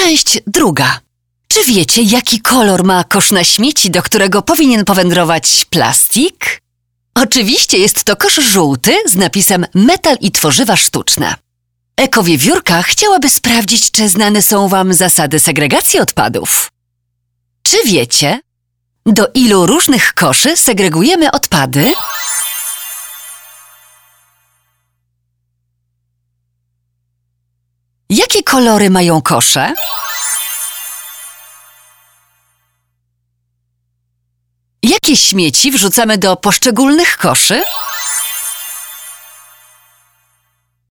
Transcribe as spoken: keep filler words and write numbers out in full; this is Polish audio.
Część druga. Czy wiecie, jaki kolor ma kosz na śmieci, do którego powinien powędrować plastik? Oczywiście jest to kosz żółty z napisem metal i tworzywa sztuczne. Ekowiewiórka chciałaby sprawdzić, czy znane są Wam zasady segregacji odpadów. Czy wiecie, do ilu różnych koszy segregujemy odpady? Jakie kolory mają kosze? Jakie śmieci wrzucamy do poszczególnych koszy?